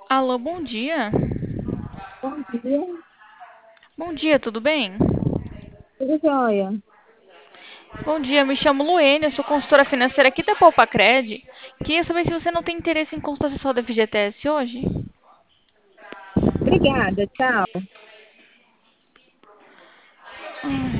Alô, bom dia. Bom dia, Bom dia, tudo bem? tudo jóia? Bom dia, me chamo Luene, eu sou consultora financeira aqui da Poupacred. Queria saber se você não tem interesse em consulta acessória da FGTS hoje. Obrigada, tchau.